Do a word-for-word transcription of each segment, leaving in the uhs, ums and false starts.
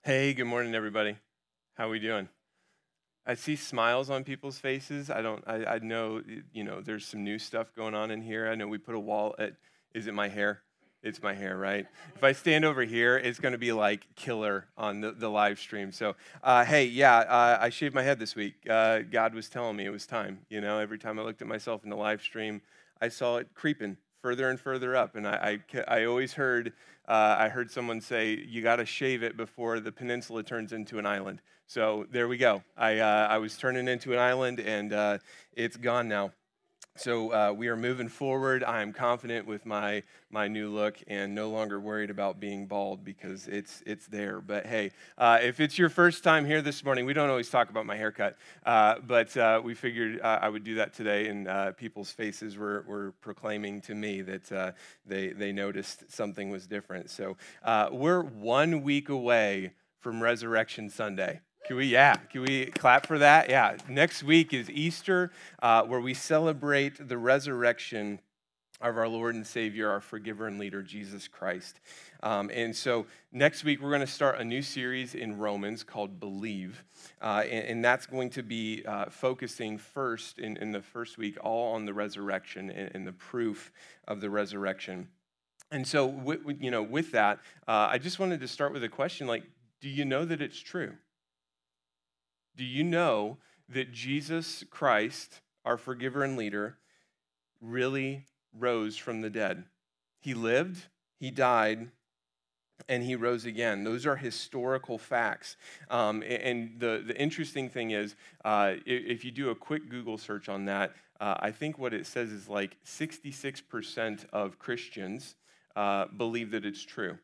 Hey, good morning, everybody. How we doing? I see smiles on people's faces. I don't. I, I know. y- You know, there's some new stuff going on in here. I know we put a wall. At, is it my hair? It's my hair, right? If I stand over here, it's going to be like killer on the, the live stream. So, uh, hey, yeah, uh, I shaved my head this week. Uh, God was telling me it was time. You know, every time I looked at myself in the live stream, I saw it creeping further and further up, and I I, ca- I always heard uh, I heard someone say you got to shave it before the peninsula turns into an island. So there we go. I uh, I was turning into an island, and uh, it's gone now. So uh, we are moving forward. I am confident with my my new look, and no longer worried about being bald because it's it's there. But hey, uh, if it's your first time here this morning, we don't always talk about my haircut, uh, but uh, we figured uh, I would do that today, and uh, people's faces were were proclaiming to me that uh, they they noticed something was different. So uh, we're one week away from Resurrection Sunday. Can we, yeah, can we clap for that? Yeah, next week is Easter, uh, where we celebrate the resurrection of our Lord and Savior, our forgiver and leader, Jesus Christ. Um, and so next week, we're going to start a new series in Romans called Believe. Uh, and, and that's going to be uh, focusing first in, in the first week all on the resurrection and, and the proof of the resurrection. And so, with, with- you know, with that, uh, I just wanted to start with a question like, do you know that it's true? Do you know that Jesus Christ, our forgiver and leader, really rose from the dead? He lived, he died, and he rose again. Those are historical facts. Um, a- and the, the interesting thing is, uh, i- if you do a quick Google search on that, uh, I think what it says is like sixty-six percent of Christians uh, believe that it's true.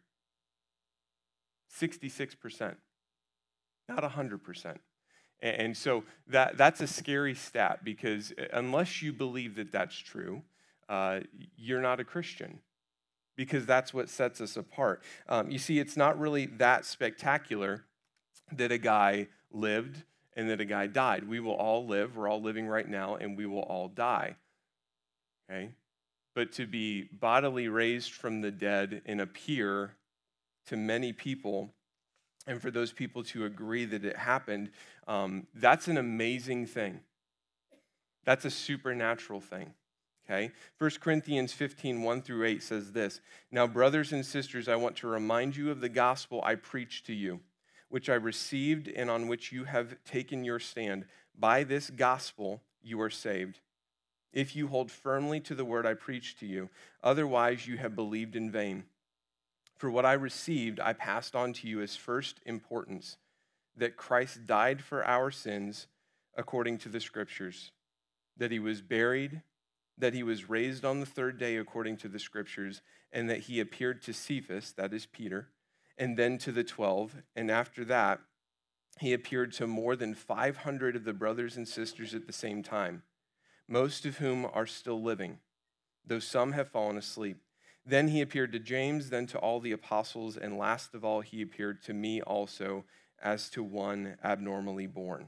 sixty-six percent, not one hundred percent. A- And so that, that's a scary stat because uh, unless you believe that that's true, uh, you're not a Christian because that's what sets us apart. Um, you see, it's not really that spectacular that a guy lived and that a guy died. We will all live, we're all living right now, and we will all die. Okay? But to be bodily raised from the dead and appear to many people, and for those people to agree that it happened, um, that's an amazing thing. That's a supernatural thing. Okay? First Corinthians fifteen, one through eight says this. Now, brothers and sisters, I want to remind you of the gospel I preached to you, which I received and on which you have taken your stand. By this gospel you are saved, if you hold firmly to the word I preached to you. Otherwise, you have believed in vain. For what I received, I passed on to you as first importance, that Christ died for our sins according to the scriptures, that he was buried, that he was raised on the third day according to the scriptures, and that he appeared to Cephas, that is Peter, and then to the twelve. And after that, he appeared to more than five hundred of the brothers and sisters at the same time, most of whom are still living, though some have fallen asleep. Then he appeared to James, then to all the apostles, and last of all, he appeared to me also as to one abnormally born.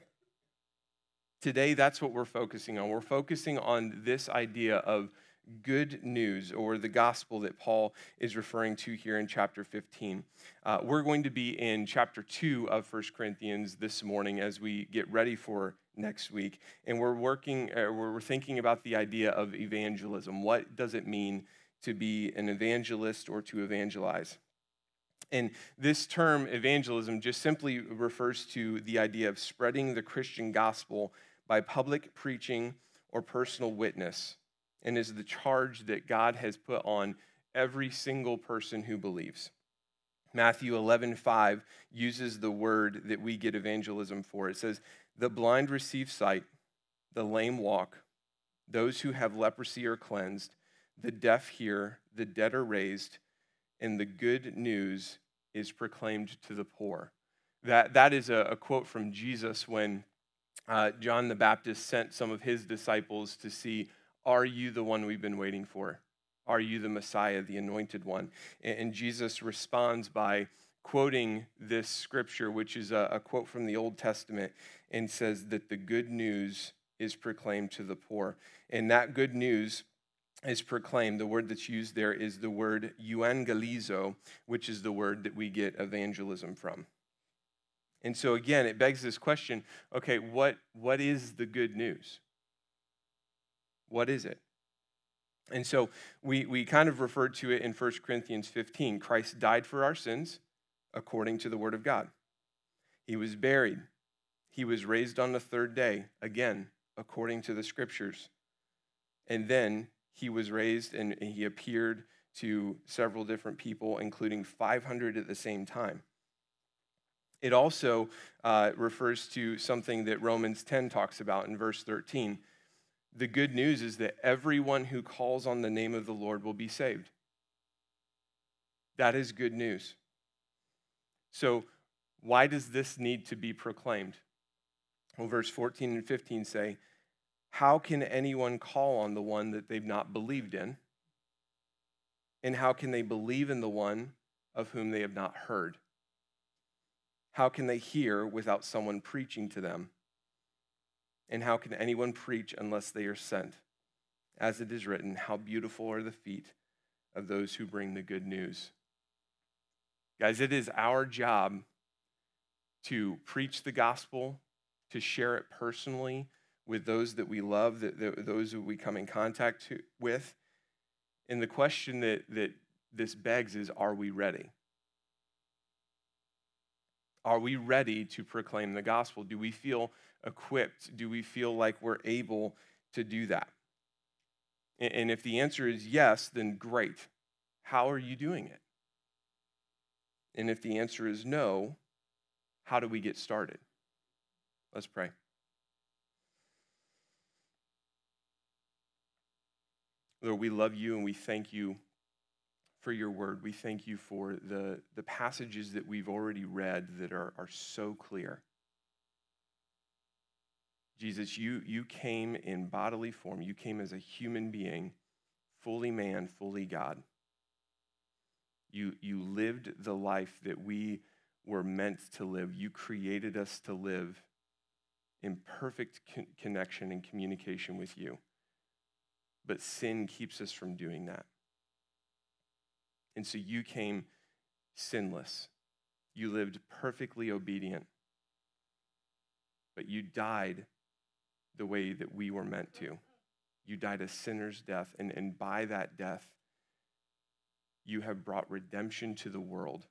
Today, that's what we're focusing on. We're focusing on this idea of good news, or the gospel that Paul is referring to here in chapter fifteen. Uh, we're going to be in chapter two of First Corinthians this morning as we get ready for next week. And we're working, uh, we're thinking about the idea of evangelism. What does it mean to be an evangelist or to evangelize? And this term, evangelism, just simply refers to the idea of spreading the Christian gospel by public preaching or personal witness, and is the charge that God has put on every single person who believes. Matthew eleven five uses the word that we get evangelism for. It says, the blind receive sight, the lame walk, those who have leprosy are cleansed, the deaf hear, the dead are raised, and the good news is proclaimed to the poor. That, that is a, a quote from Jesus when uh, John the Baptist sent some of his disciples to see, are you the one we've been waiting for? Are you the Messiah, the anointed one? And, and Jesus responds by quoting this scripture, which is a, a quote from the Old Testament, and says that the good news is proclaimed to the poor. And that good news is proclaimed. The word that's used there is the word euangelizo, which is the word that we get evangelism from. And so again, it begs this question, okay, what, what is the good news? What is it? And so we, we kind of referred to it in First Corinthians fifteen. Christ died for our sins according to the word of God. He was buried. He was raised on the third day, again, according to the scriptures. And then he was raised and he appeared to several different people, including five hundred at the same time. It also uh, refers to something that Romans ten talks about in verse thirteen. The good news is that everyone who calls on the name of the Lord will be saved. That is good news. So why does this need to be proclaimed? Well, verse fourteen and fifteen say, how can anyone call on the one that they've not believed in? And how can they believe in the one of whom they have not heard? How can they hear without someone preaching to them? And how can anyone preach unless they are sent? As it is written, how beautiful are the feet of those who bring the good news. Guys, it is our job to preach the gospel, to share it personally with those that we love, that, that those who we come in contact to, with. And the question that, that this begs is, are we ready? Are we ready to proclaim the gospel? Do we feel equipped? Do we feel like we're able to do that? And if the answer is yes, then great. How are you doing it? And if the answer is no, how do we get started? Let's pray. Lord, we love you and we thank you for your word. We thank you for the, the passages that we've already read that are, are so clear. Jesus, you, you came in bodily form. You came as a human being, fully man, fully God. You, you lived the life that we were meant to live. You created us to live in perfect con- connection and communication with you. But sin keeps us from doing that. And so you came sinless. You lived perfectly obedient. But you died the way that we were meant to. You died a sinner's death, and, and by that death, you have brought redemption to the world.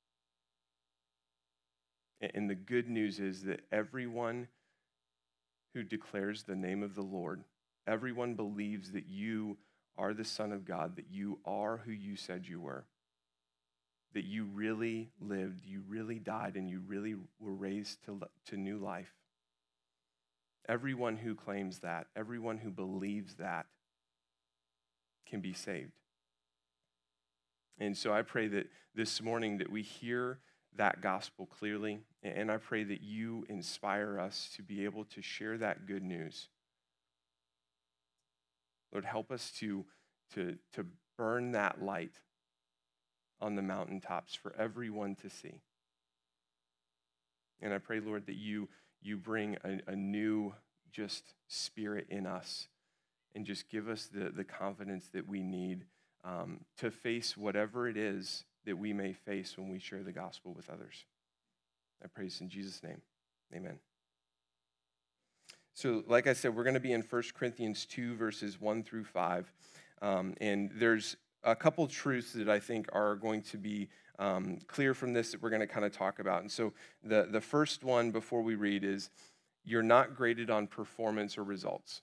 And, and the good news is that everyone who declares the name of the Lord, everyone believes that you are the Son of God, that you are who you said you were, that you really lived, you really died, and you really were raised to, to new life. Everyone who claims that, everyone who believes that can be saved. And so I pray that this morning that we hear that gospel clearly, and I pray that you inspire us to be able to share that good news. Lord, help us to, to, to burn that light on the mountaintops for everyone to see. And I pray, Lord, that you, you bring a, a new just spirit in us and just give us the, the confidence that we need um, to face whatever it is that we may face when we share the gospel with others. I pray this in Jesus' name. Amen. So like I said, we're going to be in First Corinthians two, verses one through five. Um, and there's a couple truths that I think are going to be um, clear from this that we're going to kind of talk about. And so the, the first one before we read is, you're not graded on performance or results.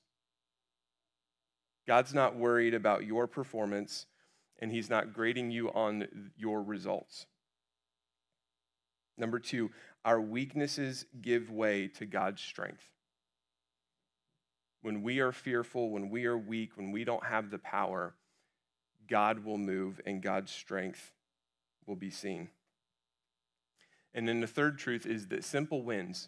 God's not worried about your performance, and he's not grading you on your results. Number two, our weaknesses give way to God's strength. When we are fearful, when we are weak, when we don't have the power, God will move and God's strength will be seen. And then the third truth is that simple wins.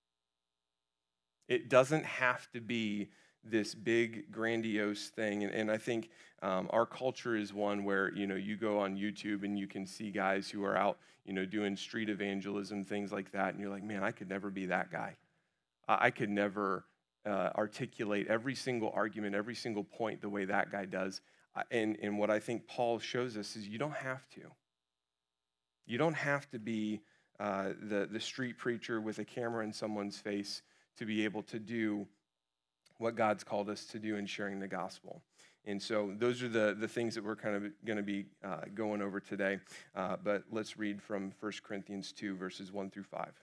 It doesn't have to be this big, grandiose thing. And, and I think um, our culture is one where, you know, you go on YouTube and you can see guys who are out, you know, doing street evangelism, things like that. And you're like, man, I could never be that guy. I, I could never uh, articulate every single argument, every single point the way that guy does. And, and what I think Paul shows us is you don't have to. You don't have to be uh, the, the street preacher with a camera in someone's face to be able to do what God's called us to do in sharing the gospel. And so those are the, the things that we're kind of going to be uh, going over today. Uh, but let's read from First Corinthians two, verses one through five.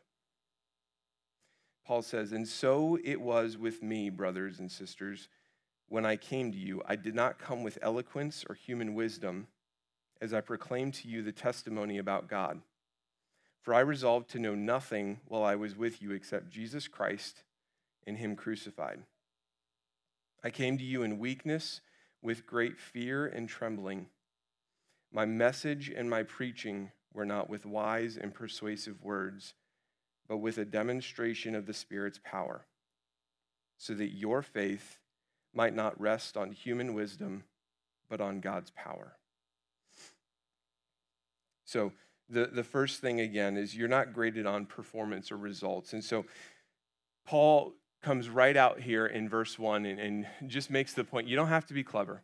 Paul says, "And so it was with me, brothers and sisters, when I came to you. I did not come with eloquence or human wisdom, as I proclaimed to you the testimony about God. For I resolved to know nothing while I was with you except Jesus Christ and him crucified. I came to you in weakness, with great fear and trembling. My message and my preaching were not with wise and persuasive words, but with a demonstration of the Spirit's power, so that your faith might not rest on human wisdom, but on God's power." So the, the first thing, again, is you're not graded on performance or results. And so Paul comes right out here in verse one and, and just makes the point, you don't have to be clever.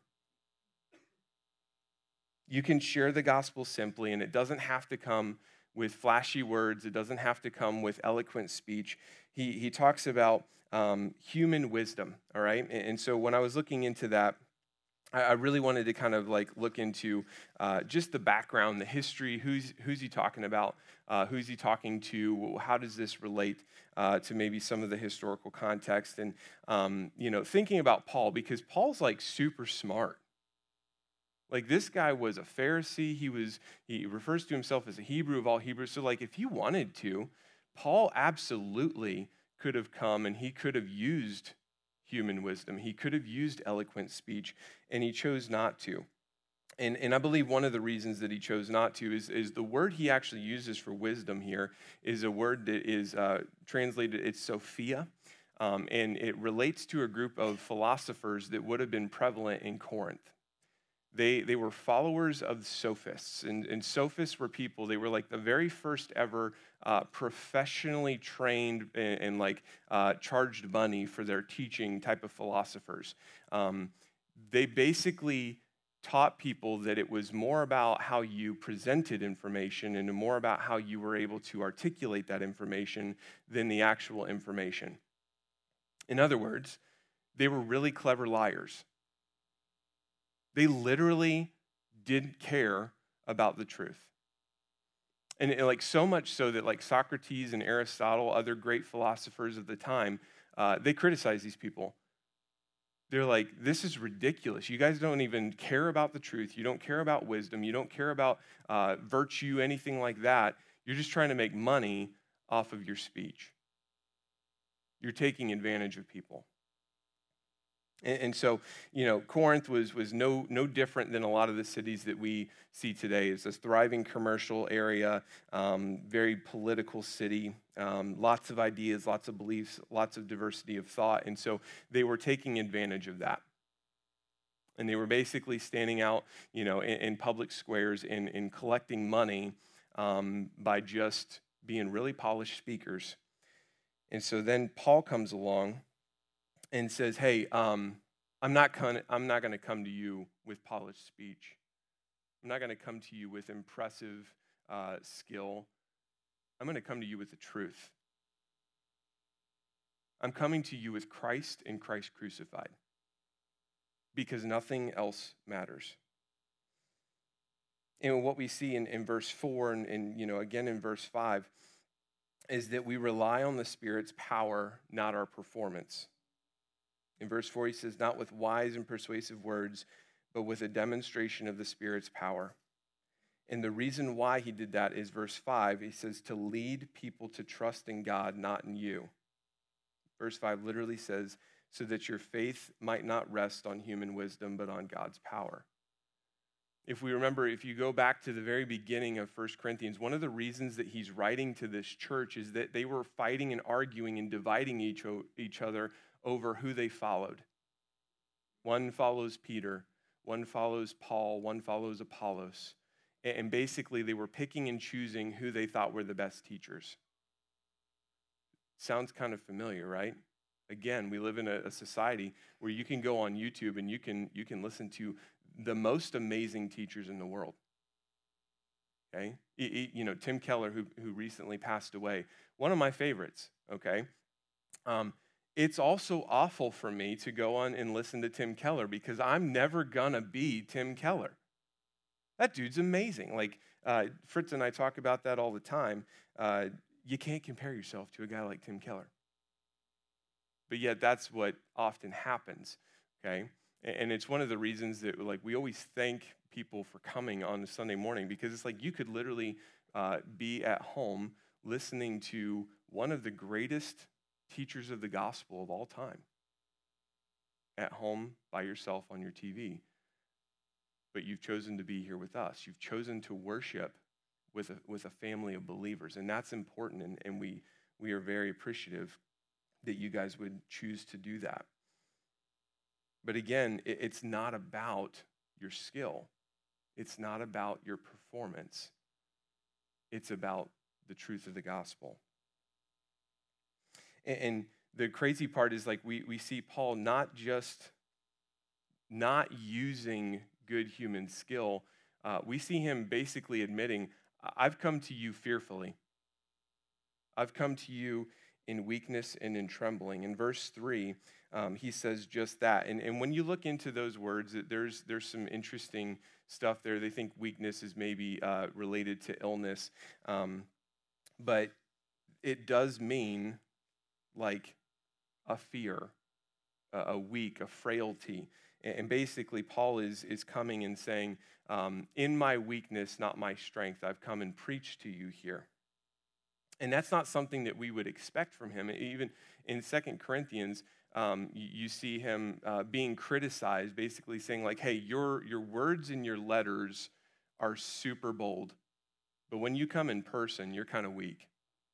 You can share the gospel simply, and it doesn't have to come with flashy words. It doesn't have to come with eloquent speech. He, he talks about um, human wisdom, all right? And, and so when I was looking into that, I, I really wanted to kind of like look into uh, just the background, the history, who's, who's he talking about, uh, who's he talking to, how does this relate uh, to maybe some of the historical context, and, um, you know, thinking about Paul, because Paul's like super smart. Like, this guy was a Pharisee. He was, he refers to himself as a Hebrew of all Hebrews. So, like, if he wanted to, Paul absolutely could have come and he could have used human wisdom. He could have used eloquent speech, and he chose not to. And, and I believe one of the reasons that he chose not to is, is the word he actually uses for wisdom here is a word that is uh, translated, it's Sophia, um, and it relates to a group of philosophers that would have been prevalent in Corinth. They, they were followers of sophists, and, and sophists were people, they were like the very first ever uh, professionally trained and, and like uh, charged money for their teaching type of philosophers. Um, they basically taught people that it was more about how you presented information and more about how you were able to articulate that information than the actual information. In other words, they were really clever liars. They literally didn't care about the truth. And, and like so much so that like Socrates and Aristotle, other great philosophers of the time, uh, they criticized these people. They're like, this is ridiculous. You guys don't even care about the truth. You don't care about wisdom. You don't care about uh, virtue, anything like that. You're just trying to make money off of your speech. You're taking advantage of people. And, and so, you know, Corinth was, was no, no different than a lot of the cities that we see today. It's this thriving commercial area, um, very political city, um, lots of ideas, lots of beliefs, lots of diversity of thought. And so they were taking advantage of that. And they were basically standing out, you know, in, in public squares and, and collecting money um, by just being really polished speakers. And so then Paul comes along and says, hey, um, I'm not gonna, I'm not going to come to you with polished speech. I'm not going to come to you with impressive uh, skill. I'm going to come to you with the truth. I'm coming to you with Christ and Christ crucified, because nothing else matters. And what we see in, in verse four and, and you know again in verse five is that we rely on the Spirit's power, not our performance. In verse four, he says, not with wise and persuasive words, but with a demonstration of the Spirit's power. And the reason why he did that is verse five. He says, to lead people to trust in God, not in you. Verse five literally says, so that your faith might not rest on human wisdom, but on God's power. If we remember, if you go back to the very beginning of First Corinthians, one of the reasons that he's writing to this church is that they were fighting and arguing and dividing each, each other over who they followed. One follows Peter, one follows Paul, one follows Apollos. And basically they were picking and choosing who they thought were the best teachers. Sounds kind of familiar, right? Again, we live in a, a society where you can go on YouTube and you can you can listen to the most amazing teachers in the world. okay? E- e- You know, Tim Keller, who, who recently passed away, one of my favorites, okay? Um, it's also awful for me to go on and listen to Tim Keller because I'm never gonna be Tim Keller. That dude's amazing. Like, uh, Fritz and I talk about that all the time. Uh, you can't compare yourself to a guy like Tim Keller. But yet that's what often happens, okay? And it's one of the reasons that, like, we always thank people for coming on a Sunday morning, because it's like you could literally uh, be at home listening to one of the greatest teachers of the gospel of all time at home by yourself on your T V. But you've chosen to be here with us. You've chosen to worship with a, with a family of believers, and that's important, and, and we, we are very appreciative that you guys would choose to do that. But again, it, it's not about your skill. It's not about your performance. It's about the truth of the gospel. And, and the crazy part is, like, we, we see Paul not just not using good human skill. Uh, we see him basically admitting, I've come to you fearfully. I've come to you in weakness and in trembling. In verse three, um, he says just that. And, and when you look into those words, there's, there's some interesting stuff there. They think weakness is maybe uh, related to illness. Um, but it does mean like a fear, a, a weak, a frailty. And basically, Paul is, is coming and saying, um, in my weakness, not my strength, I've come and preached to you here. And that's not something that we would expect from him. Even in Second Corinthians, um, you, you see him uh, being criticized, basically saying, like, hey, your, your words and your letters are super bold, but when you come in person, you're kind of weak.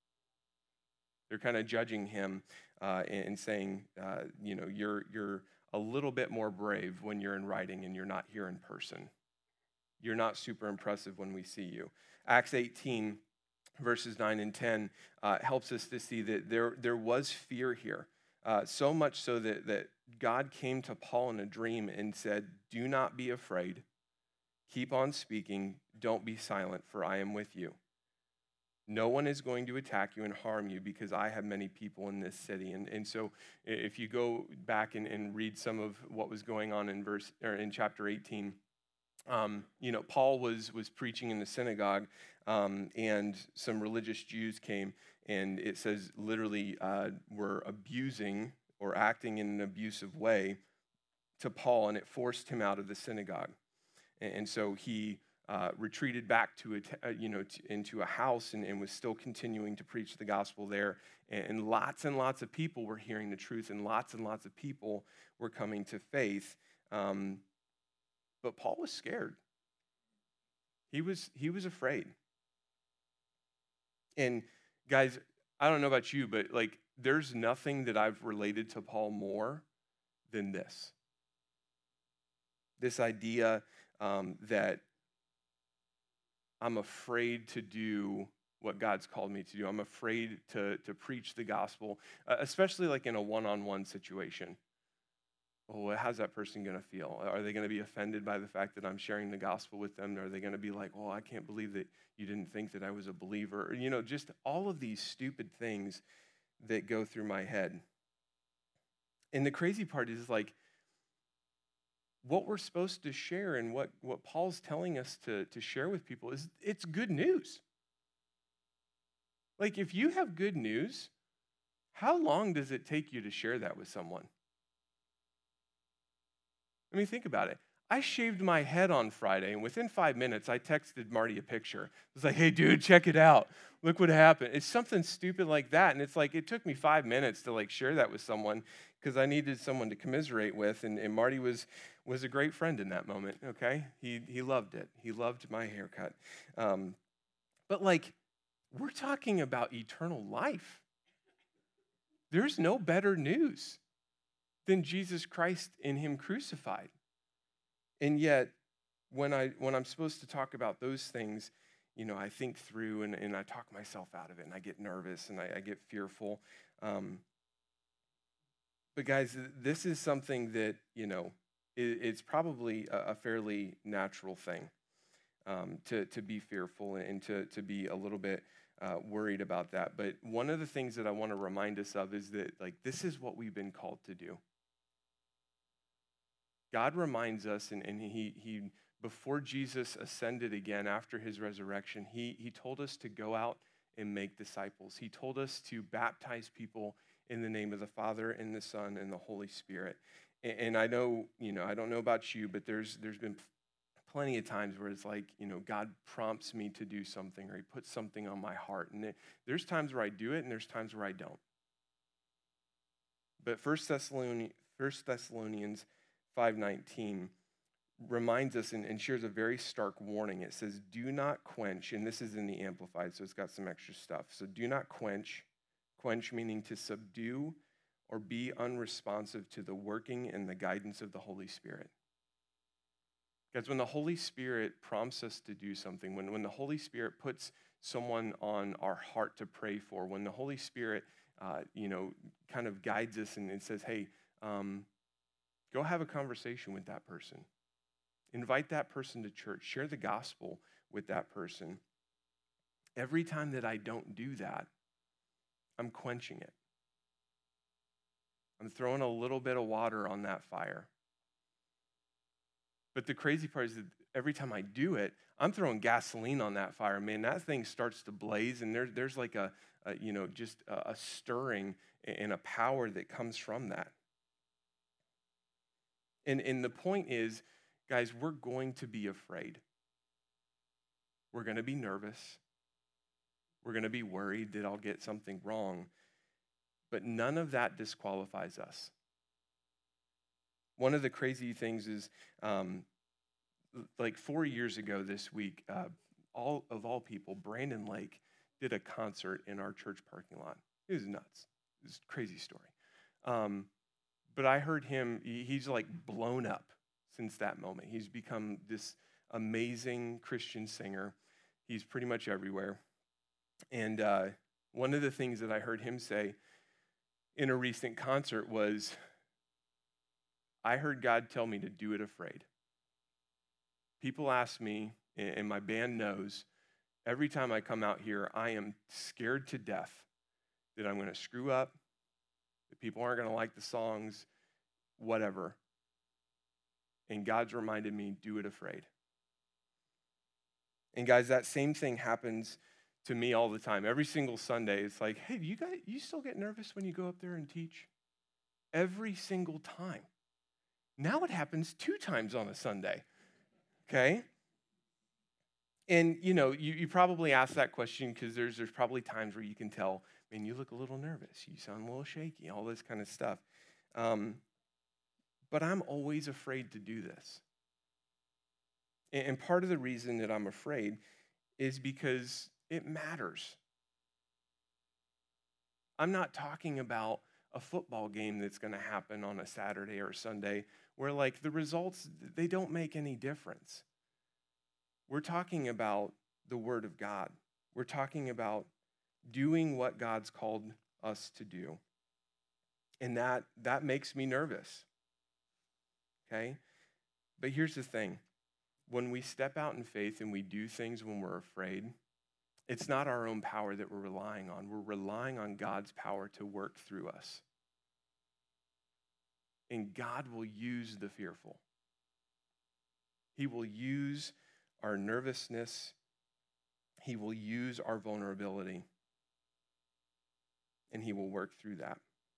They're kind of judging him uh, and saying, uh, you know, you're, you're a little bit more brave when you're in writing and you're not here in person. You're not super impressive when we see you. Acts eighteen, verses nine and ten, uh, helps us to see that there, there was fear here. Uh, so much so that, that God came to Paul in a dream and said, do not be afraid. Keep on speaking. Don't be silent, for I am with you. No one is going to attack you and harm you because I have many people in this city. And, and so if you go back and, and read some of what was going on in verse or in chapter eighteen, um, you know, Paul was was preaching in the synagogue, um, and some religious Jews came, and it says literally uh, were abusing or acting in an abusive way to Paul, and it forced him out of the synagogue. And, and so he Uh, retreated back to a, uh, you know, t- into a house and, and was still continuing to preach the gospel there. And, and lots and lots of people were hearing the truth, and lots and lots of people were coming to faith. Um, but Paul was scared. He was he was afraid. And guys, I don't know about you, but like, there's nothing that I've related to Paul more than this. This idea um, that I'm afraid to do what God's called me to do. I'm afraid to, to preach the gospel, uh, especially like in a one-on-one situation. Well, how's that person going to feel? Are they going to be offended by the fact that I'm sharing the gospel with them? Or are they going to be like, well, I can't believe that you didn't think that I was a believer? Or, you know, just all of these stupid things that go through my head. And the crazy part is, like, what we're supposed to share and what, what Paul's telling us to, to share with people is it's good news. Like, if you have good news, how long does it take you to share that with someone? I mean, think about it. I shaved my head on Friday, and within five minutes, I texted Marty a picture. I was like, hey, dude, check it out. Look what happened. It's something stupid like that, and it's like it took me five minutes to, like, share that with someone because I needed someone to commiserate with, and, and Marty was was a great friend in that moment, okay? He he loved it. He loved my haircut. Um, but, like, we're talking about eternal life. There's no better news than Jesus Christ and him crucified. And yet, when, I, when I'm supposed to talk about those things, you know, I think through and, and I talk myself out of it, and I get nervous and I, I get fearful. Um, but guys, this is something that, you know, it, it's probably a, a fairly natural thing. um, to, to be fearful and to, to be a little bit uh, worried about that. But one of the things that I want to remind us of is that, like, this is what we've been called to do. God reminds us, and, and he, he, before Jesus ascended again after his resurrection, he, he told us to go out and make disciples. He told us to baptize people in the name of the Father and the Son and the Holy Spirit. And, and I know, you know, I don't know about you, but there's there's been plenty of times where it's like, you know, God prompts me to do something or he puts something on my heart. And it, there's times where I do it and there's times where I don't. But First Thessalonians, First Thessalonians five nineteen reminds us and, and shares a very stark warning. It says, do not quench, and this is in the Amplified, so it's got some extra stuff. So do not quench, quench meaning to subdue or be unresponsive to the working and the guidance of the Holy Spirit. Because when the Holy Spirit prompts us to do something, when, when the Holy Spirit puts someone on our heart to pray for, when the Holy Spirit, uh, you know, kind of guides us and, and says, hey, um, go have a conversation with that person. Invite that person to church. Share the gospel with that person. Every time that I don't do that, I'm quenching it. I'm throwing a little bit of water on that fire. But the crazy part is that every time I do it, I'm throwing gasoline on that fire. Man, that thing starts to blaze, and there, there's like a, a, you know, just a, a stirring and a power that comes from that. And, and the point is, guys, we're going to be afraid. We're going to be nervous. We're going to be worried that I'll get something wrong. But none of that disqualifies us. One of the crazy things is, um, like four years ago this week, uh, all of all people, Brandon Lake did a concert in our church parking lot. It was nuts. It was a crazy story. Um, but I heard him, he, he's like blown up since that moment. He's become this amazing Christian singer. He's pretty much everywhere. And uh, one of the things that I heard him say in a recent concert was, I heard God tell me to do it afraid. People ask me, and my band knows, every time I come out here, I am scared to death that I'm going to screw up, that people aren't going to like the songs, whatever. And God's reminded me, do it afraid. And guys, that same thing happens to me all the time. Every single Sunday, it's like, hey, do you guys, you still get nervous when you go up there and teach? Every single time. Now it happens two times on a Sunday, okay? And, you know, you, you probably ask that question because there's, there's probably times where you can tell, man, you look a little nervous. You sound a little shaky, all this kind of stuff. Um, but I'm always afraid to do this. And, and part of the reason that I'm afraid is because it matters. I'm not talking about a football game that's going to happen on a Saturday or a Sunday where, like, the results, they don't make any difference. We're talking about the Word of God. We're talking about doing what God's called us to do. And that, that makes me nervous, okay? But here's the thing. When we step out in faith and we do things when we're afraid, it's not our own power that we're relying on. We're relying on God's power to work through us. And God will use the fearful. He will use our nervousness. He will use our vulnerability. And he will work through that.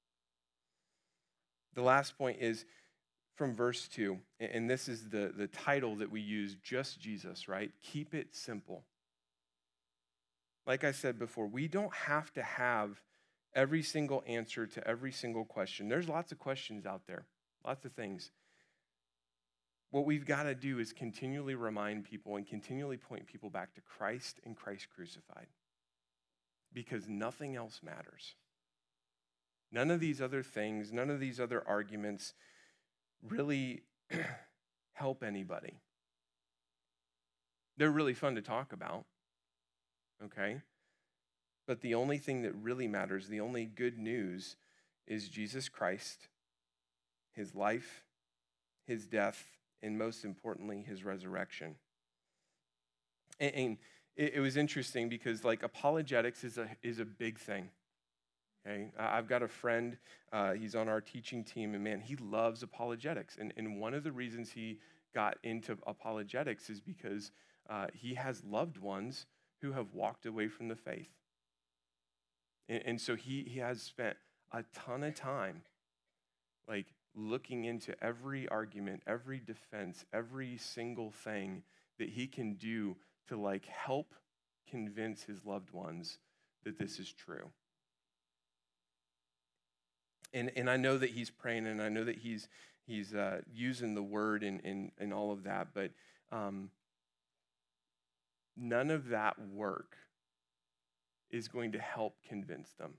The last point is from verse two. And this is the, the title that we use, Just Jesus, right? Keep it simple. Like I said before, we don't have to have every single answer to every single question. There's lots of questions out there, lots of things. What we've got to do is continually remind people and continually point people back to Christ and Christ crucified, because nothing else matters. None of these other things, none of these other arguments really help anybody. They're really fun to talk about, okay? But the only thing that really matters, the only good news, is Jesus Christ, his life, his death, and most importantly, his resurrection. And, and it, it was interesting because like apologetics is a is a big thing. Okay, I've got a friend. Uh, he's on our teaching team, and man, he loves apologetics. And and one of the reasons he got into apologetics is because uh, he has loved ones who have walked away from the faith. And, and so he he has spent a ton of time, like looking into every argument, every defense, every single thing that he can do to like help convince his loved ones that this is true. And and I know that he's praying, and I know that he's he's uh, using the word and and and all of that, but um, none of that work is going to help convince them.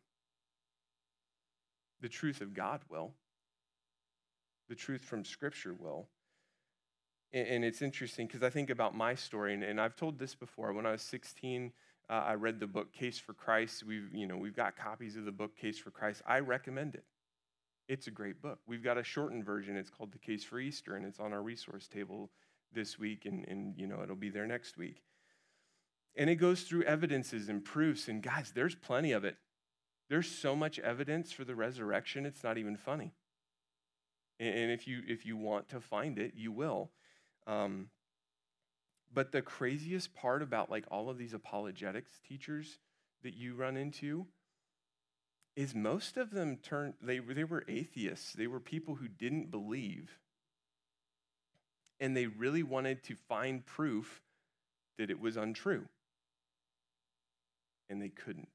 The truth of God will. The truth from Scripture will. And, and it's interesting because I think about my story, and, and I've told this before. When I was sixteen, uh, I read the book Case for Christ. We've you know we've got copies of the book Case for Christ. I recommend it. It's a great book. We've got a shortened version. It's called The Case for Easter, and it's on our resource table this week, and, and you know it'll be there next week. And it goes through evidences and proofs, and guys, there's plenty of it. There's so much evidence for the resurrection, it's not even funny. And, and if you if you want to find it, you will. Um, but the craziest part about like all of these apologetics teachers that you run into is most of them turned, they, they were atheists. They were people who didn't believe. And they really wanted to find proof that it was untrue. And they couldn't.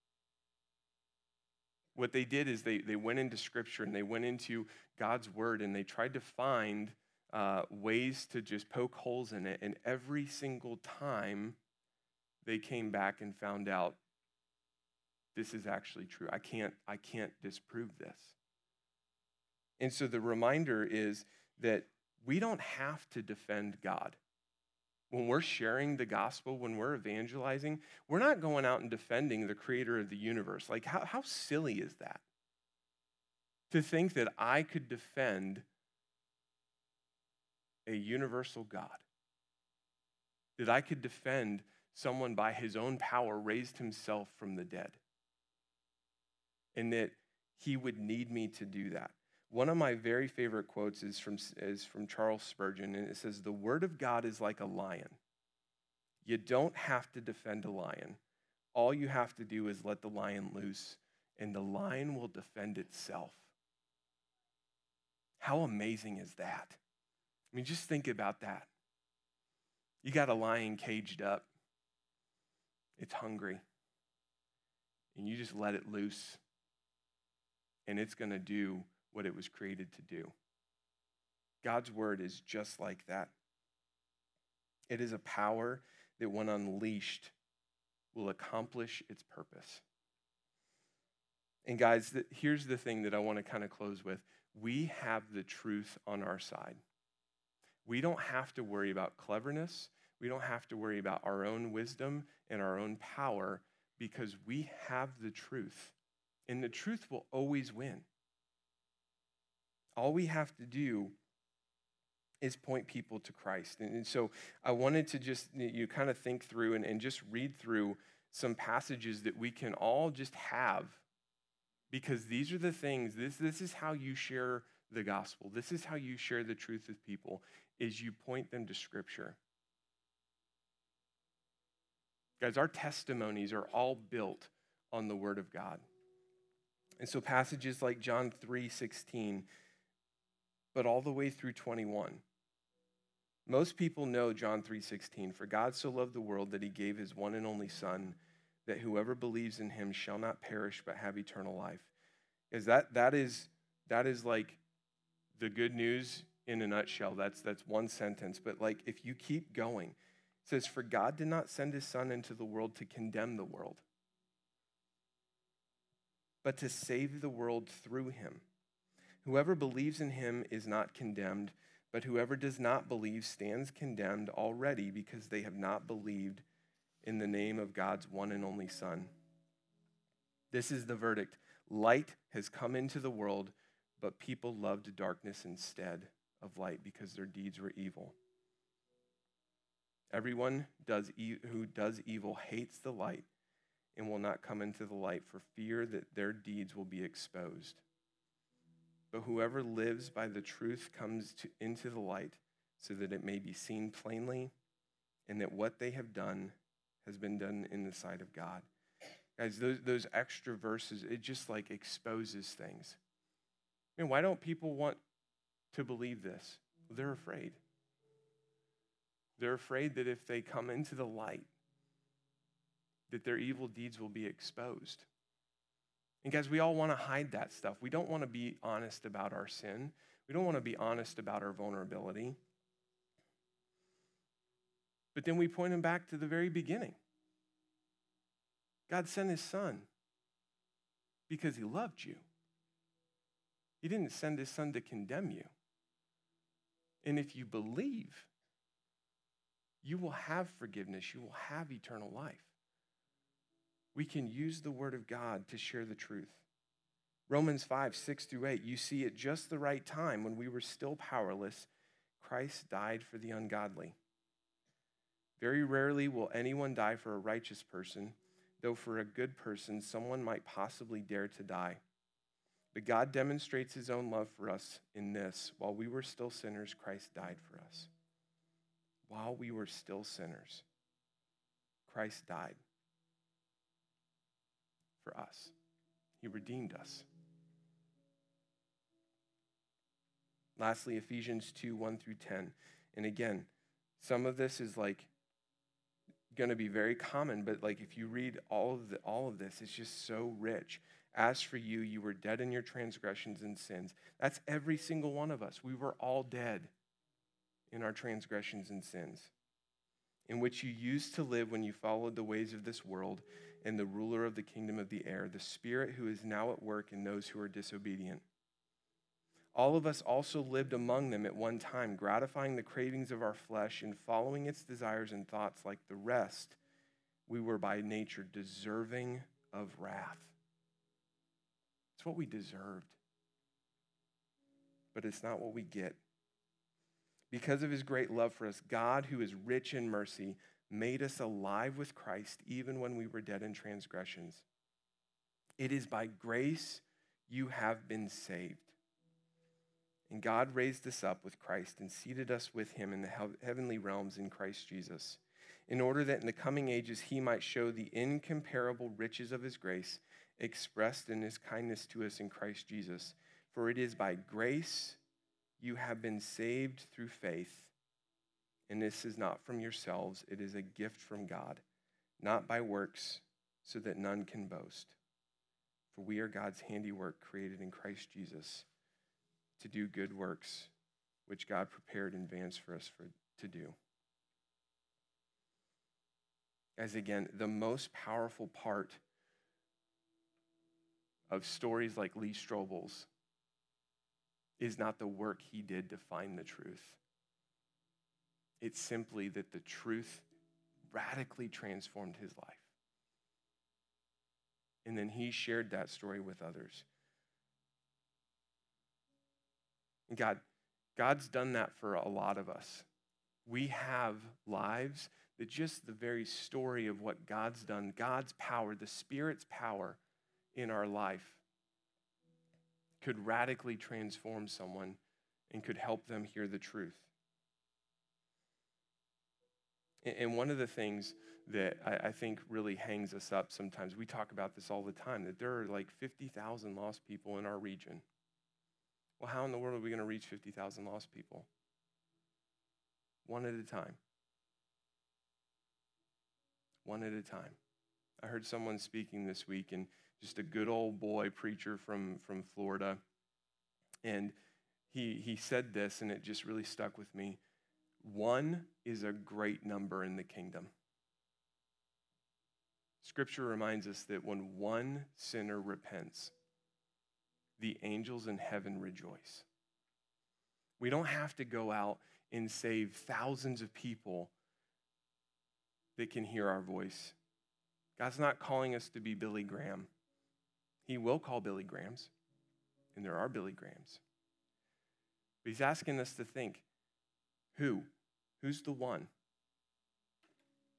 What they did is they, they went into Scripture and they went into God's Word and they tried to find uh, ways to just poke holes in it. And every single time they came back and found out, this is actually true. I can't, I can't disprove this. And so the reminder is that we don't have to defend God. When we're sharing the gospel, when we're evangelizing, we're not going out and defending the creator of the universe. Like, how, how silly is that? To think that I could defend a universal God. That I could defend someone by his own power raised himself from the dead. And that he would need me to do that. One of my very favorite quotes is from, is from Charles Spurgeon, and it says, "The word of God is like a lion. You don't have to defend a lion. All you have to do is let the lion loose, and the lion will defend itself." How amazing is that? I mean, just think about that. You got a lion caged up. It's hungry. And you just let it loose. And it's going to do what it was created to do. God's word is just like that. It is a power that when unleashed will accomplish its purpose. And guys, the, here's the thing that I want to kind of close with. We have the truth on our side. We don't have to worry about cleverness. We don't have to worry about our own wisdom and our own power because we have the truth. And the truth will always win. All we have to do is point people to Christ. And, and so I wanted to just, you kind of think through and, and just read through some passages that we can all just have, because these are the things, this, this is how you share the gospel. This is how you share the truth with people, is you point them to Scripture. Guys, our testimonies are all built on the Word of God. And so passages like John three sixteen, but all the way through twenty-one. Most people know John three sixteen. "For God so loved the world that he gave his one and only Son, that whoever believes in him shall not perish but have eternal life." Is that that is that is like the good news in a nutshell. That's that's one sentence. But like if you keep going, it says, "For God did not send his Son into the world to condemn the world, but to save the world through him. Whoever believes in him is not condemned, but whoever does not believe stands condemned already because they have not believed in the name of God's one and only Son. This is the verdict. Light has come into the world, but people loved darkness instead of light because their deeds were evil." Everyone does e- who does evil hates the light and will not come into the light for fear that their deeds will be exposed. But whoever lives by the truth comes to, into the light so that it may be seen plainly and that what they have done has been done in the sight of God. Guys, those, those extra verses, it just like exposes things. And why don't people want to believe this? Well, they're afraid. They're afraid that if they come into the light, that their evil deeds will be exposed. And guys, we all want to hide that stuff. We don't want to be honest about our sin. We don't want to be honest about our vulnerability. But then we point them back to the very beginning. God sent his son because he loved you. He didn't send his son to condemn you. And if you believe, you will have forgiveness. You will have eternal life. We can use the word of God to share the truth. Romans five, six through eight, you see at just the right time when we were still powerless, Christ died for the ungodly. Very rarely will anyone die for a righteous person, though for a good person, someone might possibly dare to die. But God demonstrates his own love for us in this: while we were still sinners, Christ died for us. While we were still sinners, Christ died for us. He redeemed us. Lastly, Ephesians two, one through ten. And again, some of this is like going to be very common, but like if you read all of the, all of this, it's just so rich. As for you, you were dead in your transgressions and sins. That's every single one of us. We were all dead in our transgressions and sins, in which you used to live when you followed the ways of this world and the ruler of the kingdom of the air, the spirit who is now at work in those who are disobedient. All of us also lived among them at one time, gratifying the cravings of our flesh and following its desires and thoughts. Like the rest, we were by nature deserving of wrath. It's what we deserved, but it's not what we get. Because of his great love for us, God, who is rich in mercy, made us alive with Christ even when we were dead in transgressions. It is by grace you have been saved. And God raised us up with Christ and seated us with him in the heavenly realms in Christ Jesus, in order that in the coming ages he might show the incomparable riches of his grace expressed in his kindness to us in Christ Jesus. For it is by grace you have been saved through faith, and this is not from yourselves, it is a gift from God, not by works, so that none can boast. For we are God's handiwork, created in Christ Jesus, to do good works, which God prepared in advance for us for, to do. As again, the most powerful part of stories like Lee Strobel's is not the work he did to find the truth. It's simply that the truth radically transformed his life. And then he shared that story with others. And God, God's done that for a lot of us. We have lives that just the very story of what God's done, God's power, the Spirit's power in our life could radically transform someone and could help them hear the truth. And one of the things that I think really hangs us up sometimes, we talk about this all the time, that there are like fifty thousand lost people in our region. Well, how in the world are we going to reach fifty thousand lost people? One at a time. One at a time. I heard someone speaking this week, and just a good old boy preacher from, from Florida, and he, he said this, and it just really stuck with me. One is a great number in the kingdom. Scripture reminds us that when one sinner repents, the angels in heaven rejoice. We don't have to go out and save thousands of people that can hear our voice. God's not calling us to be Billy Graham. He will call Billy Grahams, and there are Billy Grahams. But he's asking us to think, who? Who's the one?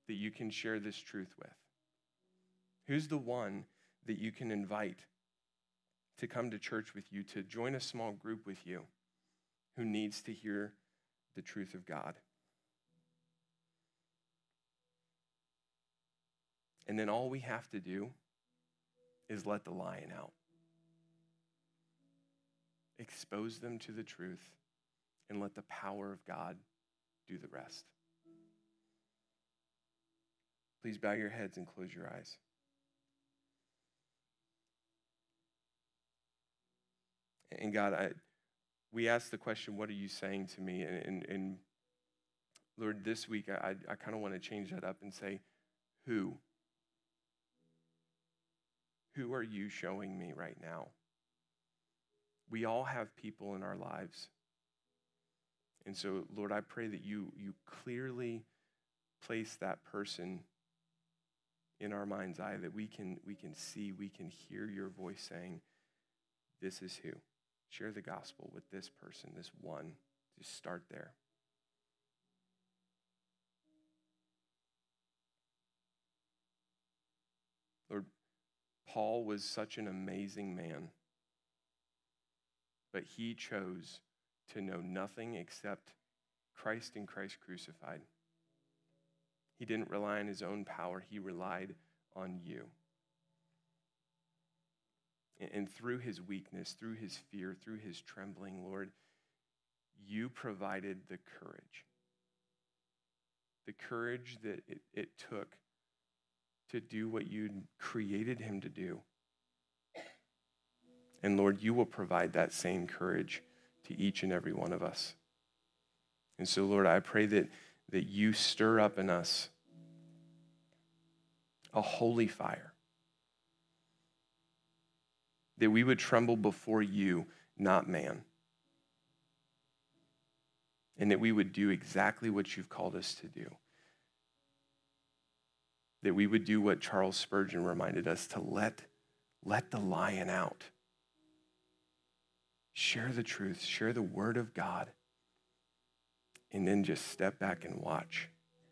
that you can share this truth with? Who's the one that you can invite to come to church with you, to join a small group with you, who needs to hear the truth of God? And then all we have to do is let the lion out. Expose them to the truth and let the power of God do the rest. Please bow your heads and close your eyes. And God, I, we asked the question, what are you saying to me? And, and, and Lord, this week, I, I kind of want to change that up and say, who? Who are you showing me right now? We all have people in our lives. And so, Lord, I pray that you, you clearly place that person in our mind's eye, that we can, we can see, we can hear your voice saying, this is who. Share the gospel with this person, this one. Just start there. Lord, Paul was such an amazing man, but he chose to know nothing except Christ and Christ crucified. He didn't rely on his own power. He relied on you. And through his weakness, through his fear, through his trembling, Lord, you provided the courage. The courage that it, it took to do what you created him to do. And Lord, you will provide that same courage to each and every one of us. And so, Lord, I pray that, that you stir up in us a holy fire, that we would tremble before you, not man, and that we would do exactly what you've called us to do, that we would do what Charles Spurgeon reminded us, to let, let the lion out. Share the truth, share the word of God, and then just step back and watch.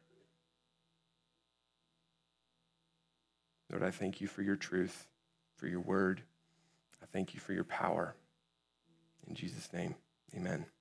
Lord, I thank you for your truth, for your word. I thank you for your power. In Jesus' name, amen.